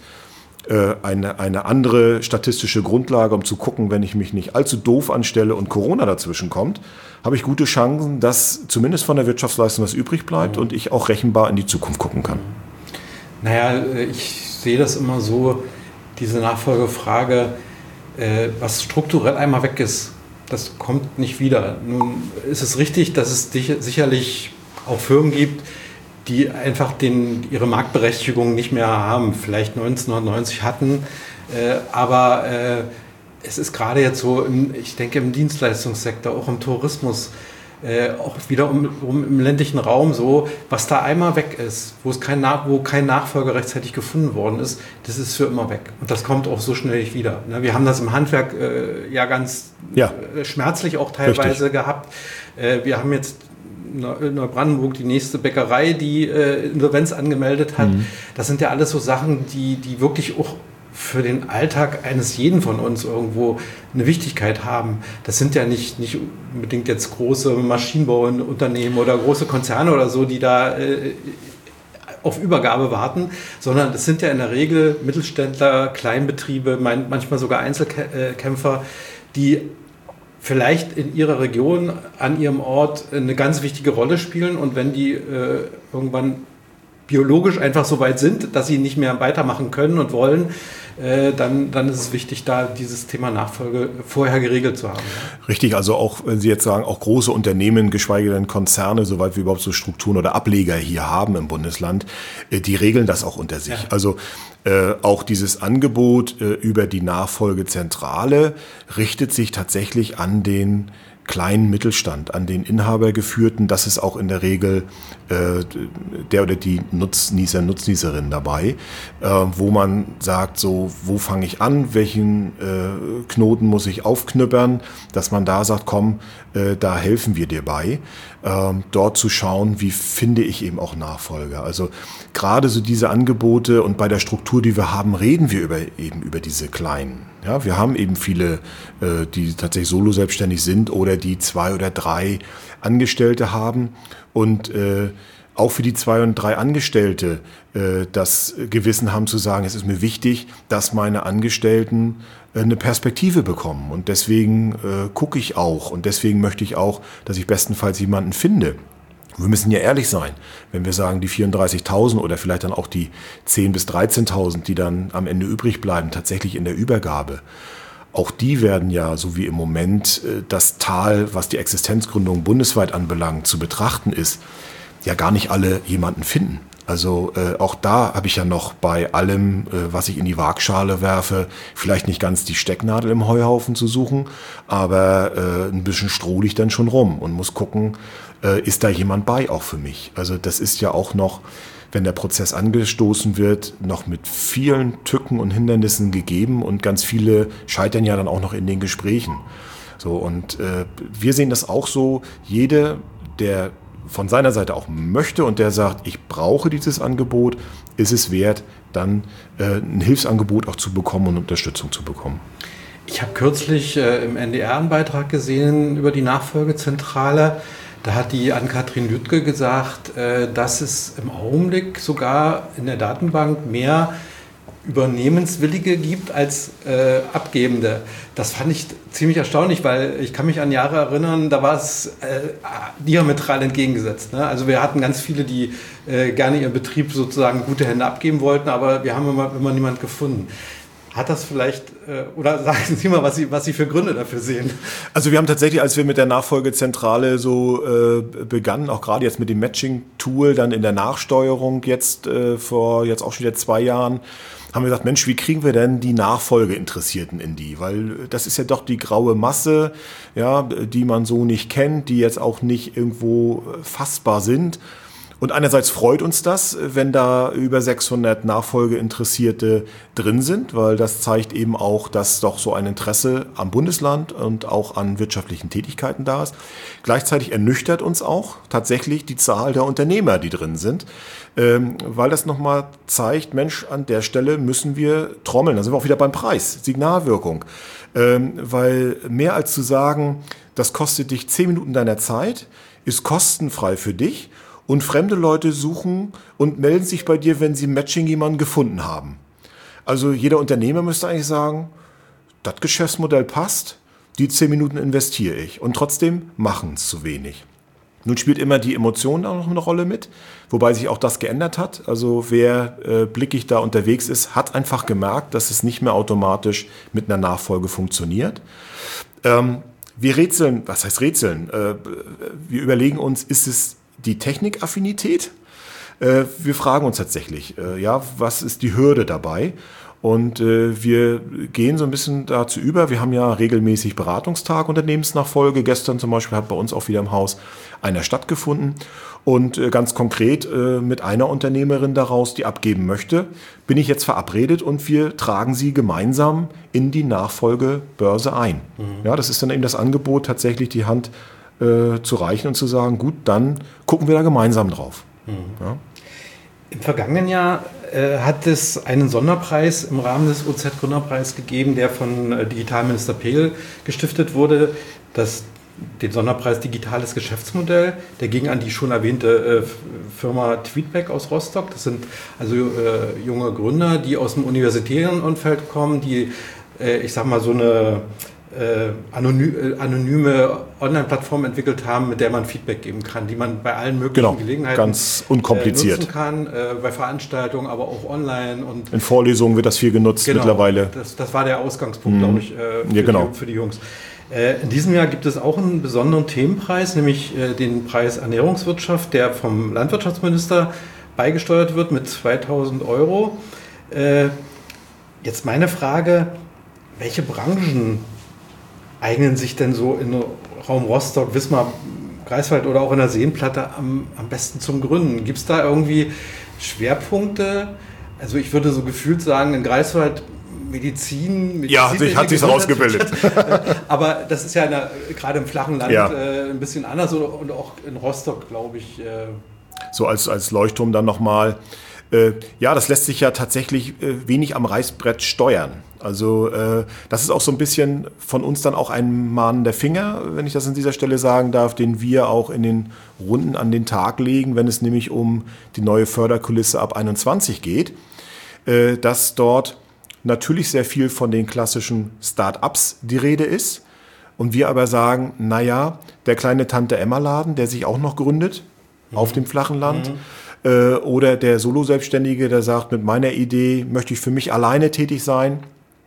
Eine, eine andere statistische Grundlage, um zu gucken, wenn ich mich nicht allzu doof anstelle und Corona dazwischen kommt, habe ich gute Chancen, dass zumindest von der Wirtschaftsleistung was übrig bleibt mhm. und ich auch rechenbar in die Zukunft gucken kann. Naja, ich sehe das immer so, diese Nachfolgefrage, äh, was strukturell einmal weg ist, das kommt nicht wieder. Nun ist es richtig, dass es sicherlich auch Firmen gibt, die einfach den, ihre Marktberechtigung nicht mehr haben, vielleicht neunzehnhundertneunzig hatten. Äh, aber äh, es ist gerade jetzt so, im, ich denke im Dienstleistungssektor, auch im Tourismus, äh, auch wieder um, um im ländlichen Raum so, was da einmal weg ist, wo es kein, Nach- wo kein Nachfolger rechtzeitig gefunden worden ist, das ist für immer weg. Und das kommt auch so schnell nicht wieder. Ne? Wir haben das im Handwerk äh, ja ganz ja. Äh, schmerzlich auch teilweise Richtig. gehabt. Äh, wir haben jetzt in Neubrandenburg die nächste Bäckerei, die äh, Insolvenz angemeldet hat. Mhm. Das sind ja alles so Sachen, die, die wirklich auch für den Alltag eines jeden von uns irgendwo eine Wichtigkeit haben. Das sind ja nicht, nicht unbedingt jetzt große Maschinenbauunternehmen oder große Konzerne oder so, die da äh, auf Übergabe warten, sondern das sind ja in der Regel Mittelständler, Kleinbetriebe, manchmal sogar Einzelkämpfer, die vielleicht in ihrer Region, an ihrem Ort eine ganz wichtige Rolle spielen und wenn die äh, irgendwann biologisch einfach so weit sind, dass sie nicht mehr weitermachen können und wollen, äh, dann, dann ist es wichtig, da dieses Thema Nachfolge vorher geregelt zu haben. Richtig, also auch, wenn Sie jetzt sagen, auch große Unternehmen, geschweige denn Konzerne, soweit wir überhaupt so Strukturen oder Ableger hier haben im Bundesland, äh, die regeln das auch unter sich. Ja. Also Äh, auch dieses Angebot äh, über die Nachfolgezentrale richtet sich tatsächlich an den kleinen Mittelstand, an den Inhabergeführten. Das ist auch in der Regel äh, der oder die Nutznießer, Nutznießerin dabei, äh, wo man sagt, so, wo fange ich an, welchen äh, Knoten muss ich aufknüppern, dass man da sagt, komm, äh, da helfen wir dir bei, äh, dort zu schauen, wie finde ich eben auch Nachfolger. Also gerade so diese Angebote und bei der Struktur, die wir haben, reden wir über eben über diese kleinen. Ja, wir haben eben viele, äh, die tatsächlich solo selbstständig sind oder die zwei oder drei Angestellte haben und äh, auch für die zwei und drei Angestellte äh, das Gewissen haben zu sagen, es ist mir wichtig, dass meine Angestellten äh, eine Perspektive bekommen und deswegen äh, gucke ich auch und deswegen möchte ich auch, dass ich bestenfalls jemanden finde. Wir müssen ja ehrlich sein, wenn wir sagen, die vierunddreißigtausend oder vielleicht dann auch die zehntausend bis dreizehntausend, die dann am Ende übrig bleiben, tatsächlich in der Übergabe, auch die werden ja, so wie im Moment das Tal, was die Existenzgründung bundesweit anbelangt, zu betrachten ist, ja gar nicht alle jemanden finden. Also äh, auch da habe ich ja noch bei allem, äh, was ich in die Waagschale werfe, vielleicht nicht ganz die Stecknadel im Heuhaufen zu suchen, aber äh, ein bisschen stroh liegt dann schon rum und muss gucken, äh, ist da jemand bei auch für mich. Also das ist ja auch noch, wenn der Prozess angestoßen wird, noch mit vielen Tücken und Hindernissen gegeben und ganz viele scheitern ja dann auch noch in den Gesprächen. So und äh, wir sehen das auch so, jede, der von seiner Seite auch möchte und der sagt, ich brauche dieses Angebot, ist es wert, dann äh, ein Hilfsangebot auch zu bekommen und Unterstützung zu bekommen. Ich habe kürzlich äh, im N D R einen Beitrag gesehen über die Nachfolgezentrale. Da hat die Ann-Kathrin Lüttke gesagt, äh, dass es im Augenblick sogar in der Datenbank mehr Übernehmenswillige gibt als äh, Abgebende. Das fand ich ziemlich erstaunlich, weil ich kann mich an Jahre erinnern, da war es äh, diametral entgegengesetzt. Ne? Also wir hatten ganz viele, die äh, gerne ihren Betrieb sozusagen gute Hände abgeben wollten, aber wir haben immer, immer niemand gefunden. Hat das vielleicht, oder sagen Sie mal, was Sie, was Sie für Gründe dafür sehen? Also wir haben tatsächlich, als wir mit der Nachfolgezentrale so äh, begannen, auch gerade jetzt mit dem Matching-Tool, dann in der Nachsteuerung jetzt äh, vor jetzt auch schon wieder zwei Jahren, haben wir gesagt, Mensch, wie kriegen wir denn die Nachfolgeinteressierten in die? Weil das ist ja doch die graue Masse, ja, die man so nicht kennt, die jetzt auch nicht irgendwo fassbar sind. Und einerseits freut uns das, wenn da über sechshundert Nachfolgeinteressierte drin sind, weil das zeigt eben auch, dass doch so ein Interesse am Bundesland und auch an wirtschaftlichen Tätigkeiten da ist. Gleichzeitig ernüchtert uns auch tatsächlich die Zahl der Unternehmer, die drin sind, ähm, weil das nochmal zeigt, Mensch, an der Stelle müssen wir trommeln. Da sind wir auch wieder beim Preis, Signalwirkung. Ähm, weil mehr als zu sagen, das kostet dich zehn Minuten deiner Zeit, ist kostenfrei für dich. Und fremde Leute suchen und melden sich bei dir, wenn sie im Matching jemanden gefunden haben. Also jeder Unternehmer müsste eigentlich sagen, das Geschäftsmodell passt, die zehn Minuten investiere ich. Und trotzdem machen es zu wenig. Nun spielt immer die Emotion auch noch eine Rolle mit, wobei sich auch das geändert hat. Also wer äh, blickig da unterwegs ist, hat einfach gemerkt, dass es nicht mehr automatisch mit einer Nachfolge funktioniert. Ähm, wir rätseln, was heißt rätseln? Äh, wir überlegen uns, ist es die Technikaffinität? Äh, wir fragen uns tatsächlich, äh, ja, was ist die Hürde dabei? Und äh, wir gehen so ein bisschen dazu über. Wir haben ja regelmäßig Beratungstag Unternehmensnachfolge. Gestern zum Beispiel hat bei uns auch wieder im Haus einer stattgefunden. Und äh, ganz konkret äh, mit einer Unternehmerin daraus, die abgeben möchte, bin ich jetzt verabredet und wir tragen sie gemeinsam in die Nachfolgebörse ein. Mhm. Ja, das ist dann eben das Angebot, tatsächlich die Hand Äh, zu reichen und zu sagen, gut, dann gucken wir da gemeinsam drauf. Mhm. Ja. Im vergangenen Jahr äh, hat es einen Sonderpreis im Rahmen des O Z-Gründerpreis gegeben, der von äh, Digitalminister Pehl gestiftet wurde. Das, den Sonderpreis Digitales Geschäftsmodell, der ging an die schon erwähnte äh, Firma Tweetback aus Rostock. Das sind also äh, junge Gründer, die aus dem universitären Umfeld kommen, die, äh, ich sag mal, so eine Äh, anony- anonyme Online-Plattform entwickelt haben, mit der man Feedback geben kann, die man bei allen möglichen genau, Gelegenheiten ganz unkompliziert. Äh, nutzen kann, äh, bei Veranstaltungen, aber auch online. Und in Vorlesungen wird das viel genutzt genau, mittlerweile. Das, das war der Ausgangspunkt, mhm. glaube ich, äh, für, ja, genau. die, für die Jungs. Äh, in diesem Jahr gibt es auch einen besonderen Themenpreis, nämlich äh, den Preis Ernährungswirtschaft, der vom Landwirtschaftsminister beigesteuert wird mit zweitausend Euro. Äh, jetzt meine Frage, welche Branchen eignen sich denn so in Raum Rostock, Wismar, Greifswald oder auch in der Seenplatte am, am besten zum Gründen? Gibt es da irgendwie Schwerpunkte? Also ich würde so gefühlt sagen, in Greifswald Medizin... Medizin ja, sich hat sich rausgebildet. Aber das ist ja der, gerade im flachen Land ja. äh, ein bisschen anders und auch in Rostock, glaube ich. Äh so als, als Leuchtturm dann nochmal. Äh, ja, das lässt sich ja tatsächlich äh, wenig am Reißbrett steuern. Also äh, das ist auch so ein bisschen von uns dann auch ein mahnender Finger, wenn ich das an dieser Stelle sagen darf, den wir auch in den Runden an den Tag legen, wenn es nämlich um die neue Förderkulisse ab einundzwanzig geht, äh, dass dort natürlich sehr viel von den klassischen Start-ups die Rede ist und wir aber sagen, naja, der kleine Tante-Emma-Laden, der sich auch noch gründet mhm. auf dem flachen Land, mhm. oder der Solo-Selbstständige, der sagt, mit meiner Idee möchte ich für mich alleine tätig sein,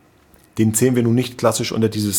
den zählen wir nun nicht klassisch unter diese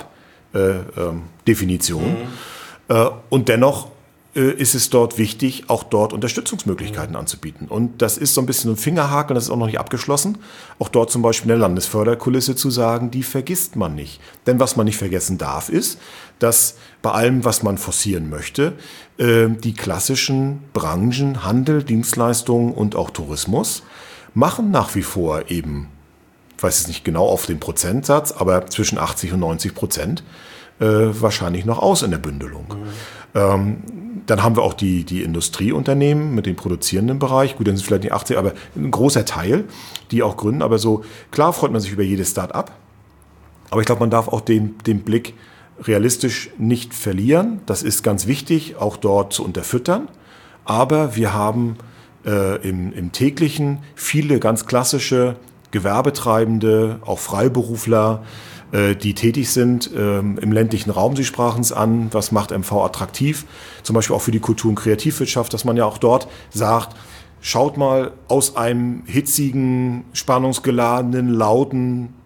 Start-up-Definition. Mhm. Äh, und dennoch äh, ist es dort wichtig, auch dort Unterstützungsmöglichkeiten mhm. anzubieten. Und das ist so ein bisschen ein Fingerhaken, das ist auch noch nicht abgeschlossen. Auch dort zum Beispiel in der Landesförderkulisse zu sagen, die vergisst man nicht. Denn was man nicht vergessen darf, ist, dass bei allem, was man forcieren möchte, äh, die klassischen Branchen, Handel, Dienstleistungen und auch Tourismus machen nach wie vor eben, ich weiß jetzt nicht genau auf den Prozentsatz, aber zwischen achtzig und neunzig Prozent äh, wahrscheinlich noch aus in der Bündelung. Mhm. Ähm, dann haben wir auch die, die Industrieunternehmen mit dem produzierenden Bereich. Gut, dann sind es vielleicht nicht achtzig, aber ein großer Teil, die auch gründen. Aber so, klar freut man sich über jedes Start-up. Aber ich glaube, man darf auch den, den Blick realistisch nicht verlieren. Das ist ganz wichtig, auch dort zu unterfüttern. Aber wir haben äh, im, im täglichen viele ganz klassische Gewerbetreibende, auch Freiberufler, äh, die tätig sind ähm, im ländlichen Raum. Sie sprachen es an, was macht M V attraktiv? Zum Beispiel auch für die Kultur- und Kreativwirtschaft, dass man ja auch dort sagt, schaut mal aus einem hitzigen, spannungsgeladenen, lauten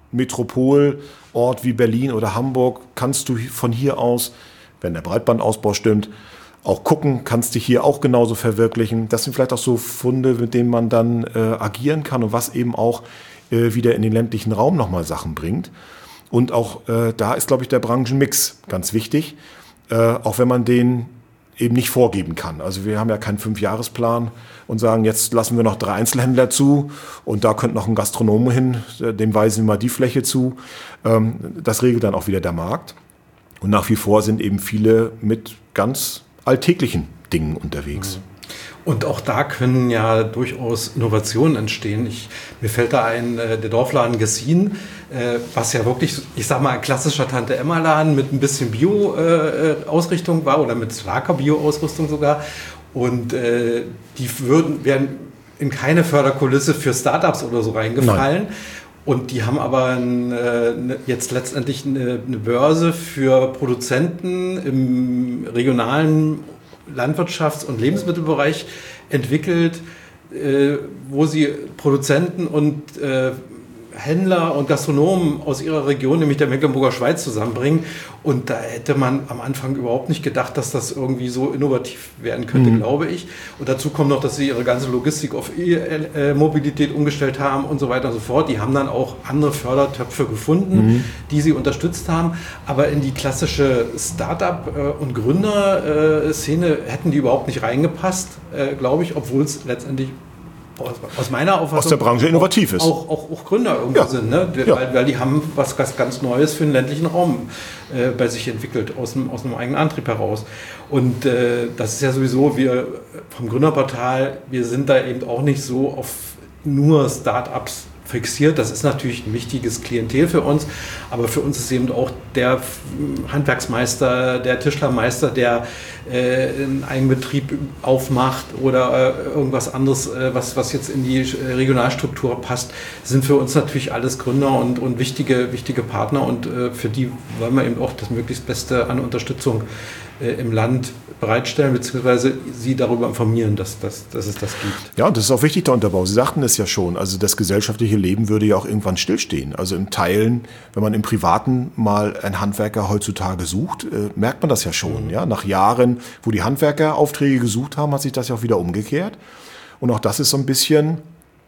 Metropolort wie Berlin oder Hamburg kannst du von hier aus, wenn der Breitbandausbau stimmt, auch gucken, kannst dich hier auch genauso verwirklichen. Das sind vielleicht auch so Funde, mit denen man dann äh, agieren kann und was eben auch äh, wieder in den ländlichen Raum nochmal Sachen bringt. Und auch äh, da ist, glaube ich, der Branchenmix ganz wichtig, äh, auch wenn man den eben nicht vorgeben kann. Also wir haben ja keinen Fünfjahresplan und sagen, jetzt lassen wir noch drei Einzelhändler zu und da könnte noch ein Gastronom hin, dem weisen wir mal die Fläche zu. Ähm, das regelt dann auch wieder der Markt. Und nach wie vor sind eben viele mit ganz alltäglichen Dingen unterwegs. Und auch da können ja durchaus Innovationen entstehen. Ich, mir fällt da ein, äh, der Dorfladen Gessin, äh, was ja wirklich, ich sag mal, ein klassischer Tante-Emma-Laden mit ein bisschen Bio-Ausrichtung äh, war oder mit starker Bio-Ausrüstung sogar. Und äh, die würden, wären in keine Förderkulisse für Startups oder so reingefallen. Nein. Und die haben aber ein, äh, jetzt letztendlich eine, eine Börse für Produzenten im regionalen Landwirtschafts- und Lebensmittelbereich entwickelt, äh, wo sie Produzenten und äh, Händler und Gastronomen aus ihrer Region, nämlich der Mecklenburger Schweiz, zusammenbringen. Und da hätte man am Anfang überhaupt nicht gedacht, dass das irgendwie so innovativ werden könnte, mhm. glaube ich. Und dazu kommt noch, dass sie ihre ganze Logistik auf E-Mobilität umgestellt haben und so weiter und so fort. Die haben dann auch andere Fördertöpfe gefunden, mhm. die sie unterstützt haben. Aber in die klassische Start-up- und Gründerszene hätten die überhaupt nicht reingepasst, glaube ich, obwohl es letztendlich Aus, aus meiner Auffassung aus der Branche innovativ ist. Auch, auch, auch Gründer irgendwo ja. sind, ne? ja. weil, weil die haben was ganz, ganz Neues für den ländlichen Raum äh, bei sich entwickelt, aus einem, aus einem eigenen Antrieb heraus. Und äh, das ist ja sowieso, wir vom Gründerportal, wir sind da eben auch nicht so auf nur Start-ups fixiert. Das ist natürlich ein wichtiges Klientel für uns, aber für uns ist eben auch der Handwerksmeister, der Tischlermeister, der äh, einen Eigenbetrieb aufmacht oder äh, irgendwas anderes, äh, was, was jetzt in die Regionalstruktur passt, sind für uns natürlich alles Gründer und, und wichtige, wichtige Partner und äh, für die wollen wir eben auch das möglichst Beste an Unterstützung äh, im Land bereitstellen, beziehungsweise Sie darüber informieren, dass, dass, dass es das gibt. Ja, und das ist auch wichtig, der Unterbau. Sie sagten es ja schon, also das gesellschaftliche Leben würde ja auch irgendwann stillstehen. Also in Teilen, wenn man im Privaten mal einen Handwerker heutzutage sucht, äh, merkt man das ja schon. Mhm. Ja? Nach Jahren, wo die Handwerker Aufträge gesucht haben, hat sich das ja auch wieder umgekehrt. Und auch das ist so ein bisschen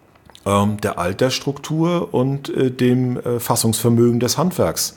ähm, der Altersstruktur und äh, dem äh, Fassungsvermögen des Handwerks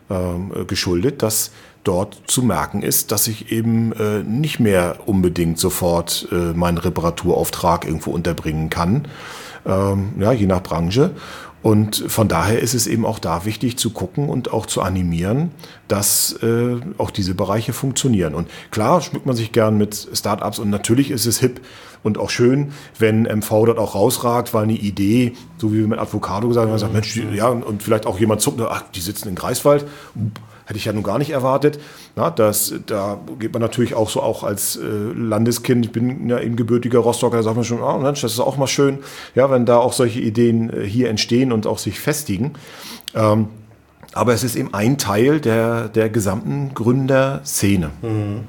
äh, geschuldet, dass dort zu merken ist, dass ich eben äh, nicht mehr unbedingt sofort äh, meinen Reparaturauftrag irgendwo unterbringen kann, ähm, ja, je nach Branche. Und von daher ist es eben auch da wichtig zu gucken und auch zu animieren, dass äh, auch diese Bereiche funktionieren. Und klar schmückt man sich gern mit Startups und natürlich ist es hip und auch schön, wenn M V dort auch rausragt, weil eine Idee, so wie wir mit Avocado gesagt haben, man sagt, Mensch, die, ja, und vielleicht auch jemand zuckt, ach, die sitzen in Greifswald. Hätte ich ja nun gar nicht erwartet. Na, das, da geht man natürlich auch so auch als äh, Landeskind, ich bin ja eben gebürtiger Rostocker, da sagt man schon, oh Mensch, das ist auch mal schön, ja, wenn da auch solche Ideen äh, hier entstehen und auch sich festigen. Ähm, aber es ist eben ein Teil der, der gesamten Gründerszene. Mhm.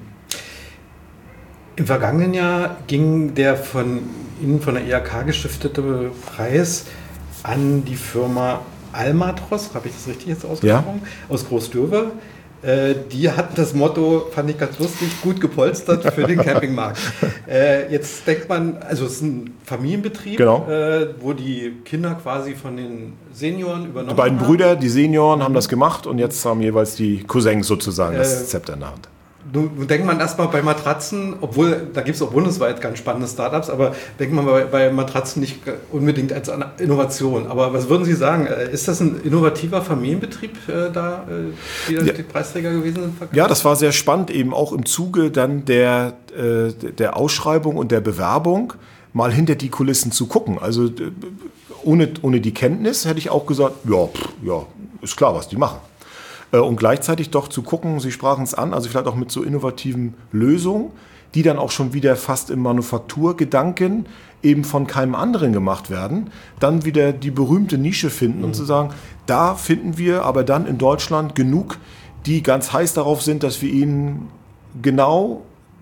Im vergangenen Jahr ging der von Ihnen von der I H K gestiftete Preis an die Firma Almatros, habe ich das richtig jetzt ausgesprochen, ja. aus Großdürwe. Äh, die hatten das Motto, fand ich ganz lustig, gut gepolstert für den Campingmarkt. Äh, jetzt denkt man, also es ist ein Familienbetrieb, genau. äh, wo die Kinder quasi von den Senioren übernommen haben. Die beiden haben. Brüder, die Senioren, haben das gemacht und jetzt haben jeweils die Cousins sozusagen das äh, Zepter in der Hand. Nun denkt man erstmal bei Matratzen, obwohl da gibt es auch bundesweit ganz spannende Startups, aber denkt man bei, bei Matratzen nicht unbedingt als Innovation. Aber was würden Sie sagen? Ist das ein innovativer Familienbetrieb äh, da, äh, die ja. die Preisträger gewesen sind? Ja, das war sehr spannend, eben auch im Zuge dann der, äh, der Ausschreibung und der Bewerbung mal hinter die Kulissen zu gucken. Also äh, ohne, ohne die Kenntnis hätte ich auch gesagt, ja, pff, ja, ist klar, was die machen. Und gleichzeitig doch zu gucken, Sie sprachen es an, also vielleicht auch mit so innovativen Lösungen, die dann auch schon wieder fast im Manufakturgedanken eben von keinem anderen gemacht werden, dann wieder die berühmte Nische finden mhm. und zu sagen, da finden wir aber dann in Deutschland genug, die ganz heiß darauf sind, dass wir ihnen genau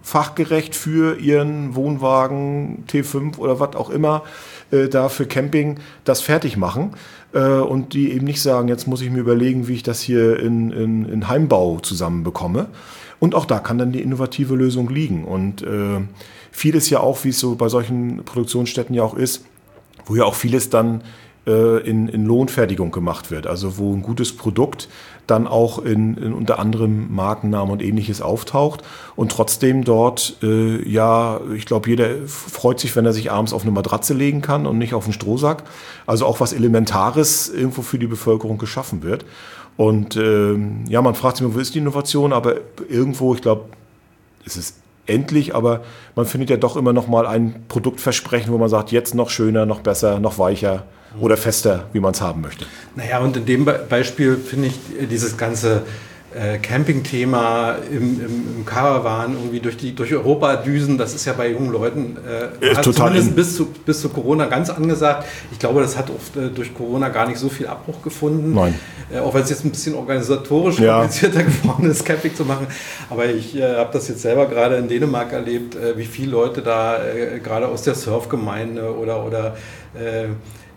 fachgerecht für ihren Wohnwagen T fünf oder was auch immer äh, da für Camping das fertig machen äh, und die eben nicht sagen, jetzt muss ich mir überlegen, wie ich das hier in, in, in Heimbau zusammenbekomme. Und auch da kann dann die innovative Lösung liegen. Und äh, vieles ja auch, wie es so bei solchen Produktionsstätten ja auch ist, wo ja auch vieles dann äh, in, in Lohnfertigung gemacht wird. Also wo ein gutes Produkt dann auch in, in unter anderem Markennamen und Ähnliches auftaucht und trotzdem dort, äh, ja, ich glaube, jeder freut sich, wenn er sich abends auf eine Matratze legen kann und nicht auf einen Strohsack. Also auch was Elementares irgendwo für die Bevölkerung geschaffen wird. Und äh, ja, man fragt sich immer, wo ist die Innovation? Aber irgendwo, ich glaube, es ist endlich, aber man findet ja doch immer noch mal ein Produktversprechen, wo man sagt, jetzt noch schöner, noch besser, noch weicher oder fester, wie man es haben möchte. Naja, und in dem Be- Beispiel finde ich dieses ganze äh, Camping-Thema im, im, im Caravan irgendwie durch, die, durch Europa düsen, das ist ja bei jungen Leuten äh, ist total zumindest bis zu, bis zu Corona ganz angesagt. Ich glaube, das hat oft äh, durch Corona gar nicht so viel Abbruch gefunden. Nein. Äh, auch wenn es jetzt ein bisschen organisatorisch ja. komplizierter geworden ist, Camping zu machen. Aber ich äh, habe das jetzt selber gerade in Dänemark erlebt, äh, wie viele Leute da äh, gerade aus der Surfgemeinde oder, oder äh,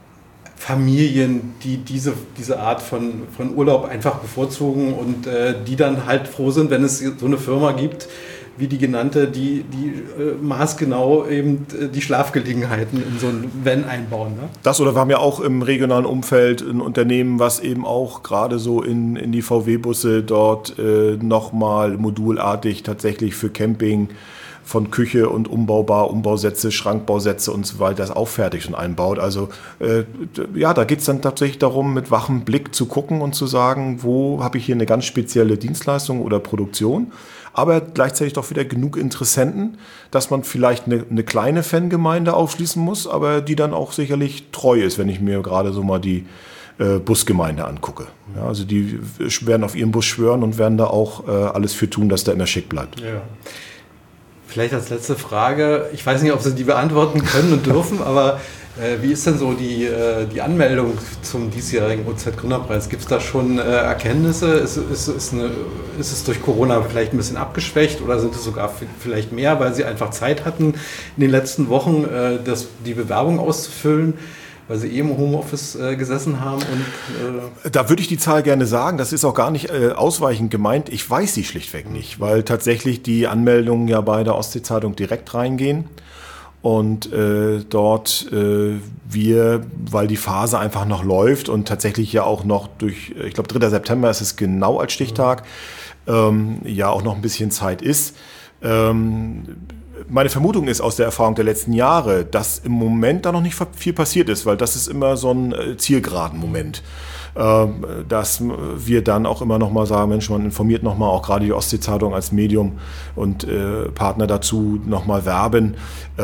Familien, die diese, diese Art von, von Urlaub einfach bevorzugen und äh, die dann halt froh sind, wenn es so eine Firma gibt, wie die genannte, die, die äh, maßgenau eben äh, die Schlafgelegenheiten in so ein Van einbauen. Ne? Das oder wir haben ja auch im regionalen Umfeld ein Unternehmen, was eben auch gerade so in, in die V W-Busse dort äh, nochmal modulartig tatsächlich für Camping von Küche und umbaubar, Umbausätze, Schrankbausätze und so weiter das auch fertig und einbaut. Also äh, ja, da geht es dann tatsächlich darum, mit wachem Blick zu gucken und zu sagen, wo habe ich hier eine ganz spezielle Dienstleistung oder Produktion, aber gleichzeitig doch wieder genug Interessenten, dass man vielleicht eine, eine kleine Fangemeinde aufschließen muss, aber die dann auch sicherlich treu ist, wenn ich mir gerade so mal die äh, Busgemeinde angucke. Ja, also die werden auf ihren Bus schwören und werden da auch äh, alles für tun, dass der immer schick bleibt. Ja. Vielleicht als letzte Frage, ich weiß nicht, ob Sie die beantworten können und dürfen, aber äh, wie ist denn so die, äh, die Anmeldung zum diesjährigen O Z-Gründerpreis? Gibt es da schon äh, Erkenntnisse? Ist, ist, ist, eine, ist es durch Corona vielleicht ein bisschen abgeschwächt oder sind es sogar f- vielleicht mehr, weil Sie einfach Zeit hatten in den letzten Wochen, äh, das, die Bewerbung auszufüllen? Weil Sie eben im Homeoffice äh, gesessen haben und... Äh da würde ich die Zahl gerne sagen, das ist auch gar nicht äh, ausweichend gemeint. Ich weiß sie schlichtweg nicht, weil tatsächlich die Anmeldungen ja bei der Ostsee-Zeitung direkt reingehen und äh, dort äh, wir, weil die Phase einfach noch läuft und tatsächlich ja auch noch durch, ich glaube dritter September ist es genau als Stichtag, ähm, ja auch noch ein bisschen Zeit ist. Ähm, Meine Vermutung ist aus der Erfahrung der letzten Jahre, dass im Moment da noch nicht viel passiert ist, weil das ist immer so ein Zielgeraden-Moment, dass wir dann auch immer noch mal sagen, Mensch, man informiert noch mal, auch gerade die Ostsee-Zeitung als Medium und Partner dazu noch mal werben,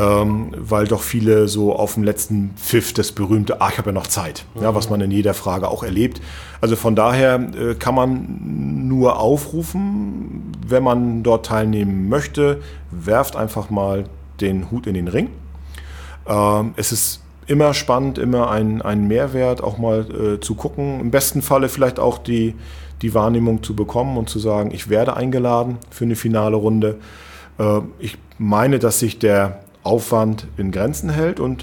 weil doch viele so auf dem letzten Pfiff das berühmte, ah, ich habe ja noch Zeit, ja, was man in jeder Frage auch erlebt. Also von daher kann man nur aufrufen, wenn man dort teilnehmen möchte, werft einfach mal den Hut in den Ring. Ähm, es ist immer spannend, immer ein, ein Mehrwert, auch mal äh, zu gucken. Im besten Falle vielleicht auch die, die Wahrnehmung zu bekommen und zu sagen, ich werde eingeladen für eine finale Runde. Äh, ich meine, dass sich der Aufwand in Grenzen hält und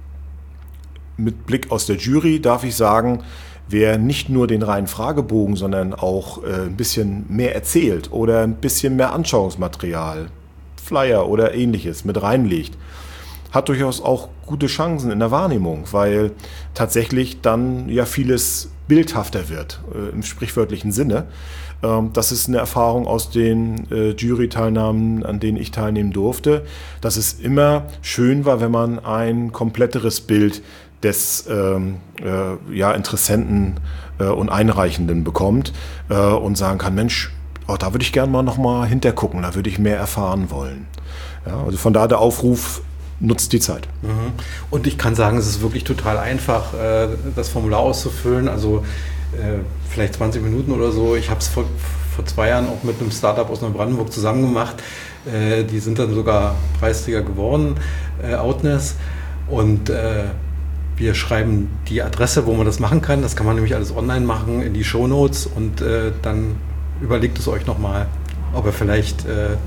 mit Blick aus der Jury darf ich sagen, wer nicht nur den reinen Fragebogen, sondern auch äh, ein bisschen mehr erzählt oder ein bisschen mehr Anschauungsmaterial, Flyer oder ähnliches mit reinlegt, hat durchaus auch gute Chancen in der Wahrnehmung, weil tatsächlich dann ja vieles bildhafter wird, äh, im sprichwörtlichen Sinne. Ähm, das ist eine Erfahrung aus den äh, Jury-Teilnahmen, an denen ich teilnehmen durfte, dass es immer schön war, wenn man ein kompletteres Bild des ähm, äh, ja, Interessenten äh, und Einreichenden bekommt äh, und sagen kann, Mensch, oh, da würde ich gerne mal noch mal hintergucken, da würde ich mehr erfahren wollen. Ja, also von da der Aufruf, nutzt die Zeit. Mhm. Und ich kann sagen, es ist wirklich total einfach, äh, das Formular auszufüllen, also äh, vielleicht zwanzig Minuten oder so. Ich habe es vor, vor zwei Jahren auch mit einem Startup aus Neubrandenburg zusammen gemacht. Äh, die sind dann sogar Preisträger geworden, äh, Outness. Und äh, wir schreiben die Adresse, wo man das machen kann. Das kann man nämlich alles online machen, in die Shownotes und äh, dann überlegt es euch nochmal, ob ihr vielleicht äh,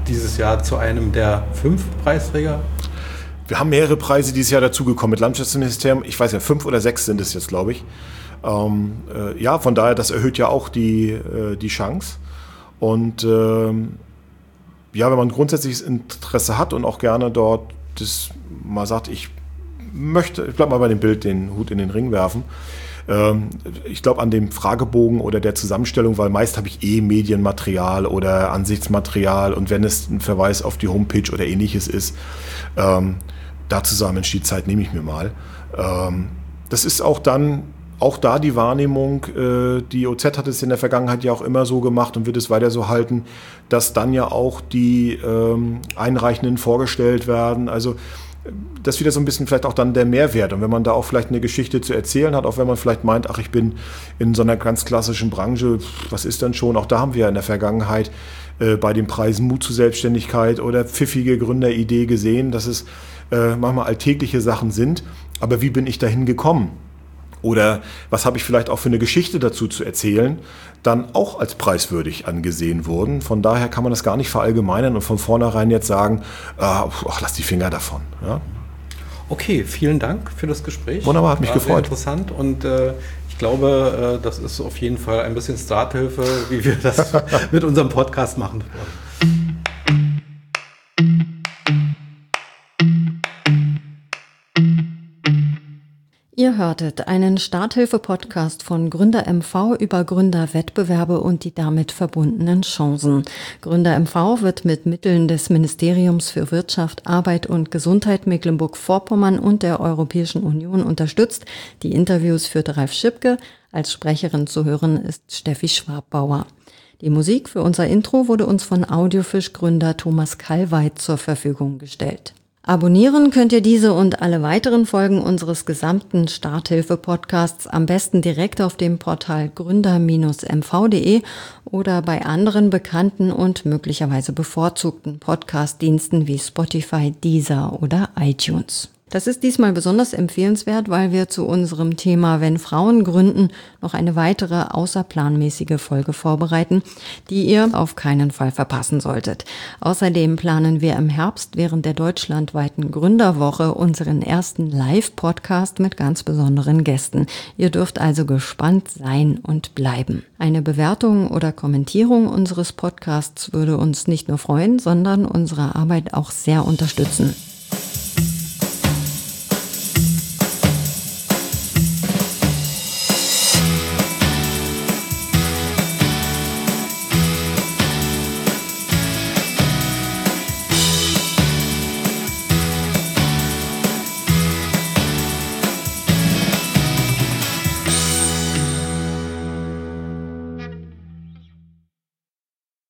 dieses Jahr zu einem der fünf Preisträger? Wir haben mehrere Preise dieses Jahr dazugekommen mit Landwirtschaftsministerium. Ich weiß ja, fünf oder sechs sind es jetzt, glaube ich. Ähm, äh, ja, von daher, das erhöht ja auch die, äh, die Chance. Und ähm, ja, wenn man grundsätzliches Interesse hat und auch gerne dort das mal sagt, ich möchte, ich bleib mal bei dem Bild, den Hut in den Ring werfen. Ähm, ich glaube an dem Fragebogen oder der Zusammenstellung, weil meist habe ich eh Medienmaterial oder Ansichtsmaterial und wenn es ein Verweis auf die Homepage oder ähnliches ist, ähm, da Zusammenstiegszeit nehme ich mir mal. Ähm, das ist auch dann Auch da die Wahrnehmung, äh, die O Z hat es in der Vergangenheit ja auch immer so gemacht und wird es weiter so halten, dass dann ja auch die ähm, Einreichenden vorgestellt werden. Also das ist wieder so ein bisschen vielleicht auch dann der Mehrwert. Und wenn man da auch vielleicht eine Geschichte zu erzählen hat, auch wenn man vielleicht meint, ach, ich bin in so einer ganz klassischen Branche, was ist denn schon? Auch da haben wir in der Vergangenheit äh, bei den Preisen Mut zur Selbstständigkeit oder pfiffige Gründeridee gesehen, dass es äh, manchmal alltägliche Sachen sind. Aber wie bin ich dahin gekommen? Oder was habe ich vielleicht auch für eine Geschichte dazu zu erzählen, dann auch als preiswürdig angesehen wurden. Von daher kann man das gar nicht verallgemeinern und von vornherein jetzt sagen, ach, lass die Finger davon. Ja? Okay, vielen Dank für das Gespräch. Wunderbar, hat mich War gefreut. Sehr interessant und äh, ich glaube, äh, das ist auf jeden Fall ein bisschen Starthilfe, wie wir das mit unserem Podcast machen wollen. Ihr hörtet einen Starthilfe-Podcast von Gründer M V über Gründerwettbewerbe und die damit verbundenen Chancen. Gründer M V wird mit Mitteln des Ministeriums für Wirtschaft, Arbeit und Gesundheit Mecklenburg-Vorpommern und der Europäischen Union unterstützt. Die Interviews führte Ralf Schipke. Als Sprecherin zu hören ist Steffi Schwabbauer. Die Musik für unser Intro wurde uns von Audiofisch-Gründer Thomas Kallweit zur Verfügung gestellt. Abonnieren könnt ihr diese und alle weiteren Folgen unseres gesamten Starthilfe-Podcasts am besten direkt auf dem Portal gründer Bindestrich m v punkt de oder bei anderen bekannten und möglicherweise bevorzugten Podcast-Diensten wie Spotify, Deezer oder iTunes. Das ist diesmal besonders empfehlenswert, weil wir zu unserem Thema Wenn Frauen gründen noch eine weitere außerplanmäßige Folge vorbereiten, die ihr auf keinen Fall verpassen solltet. Außerdem planen wir im Herbst während der deutschlandweiten Gründerwoche unseren ersten Live-Podcast mit ganz besonderen Gästen. Ihr dürft also gespannt sein und bleiben. Eine Bewertung oder Kommentierung unseres Podcasts würde uns nicht nur freuen, sondern unsere Arbeit auch sehr unterstützen.